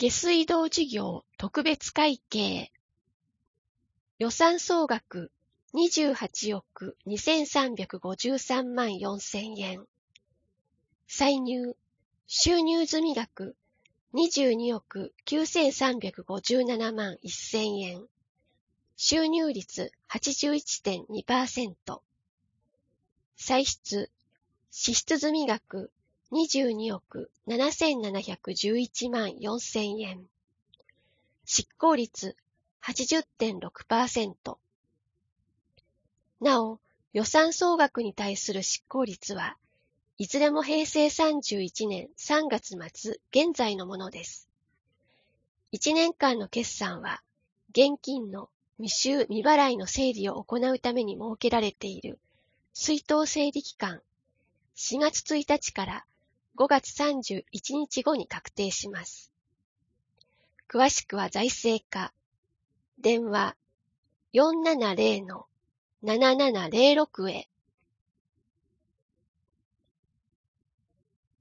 下水道事業特別会計。予算総額28億2353万4000円。歳入、収入済額22億9357万1000円。収入率 81.2%。歳出、支出済額22億7711万4000円。執行率 80.6%。なお、予算総額に対する執行率はいずれも平成31年3月末現在のものです。1年間の決算は、現金の未収未払いの整理を行うために設けられている出納整理期間4月1日から5月31日後に確定します。詳しくは財政課、電話 470-7706 へ。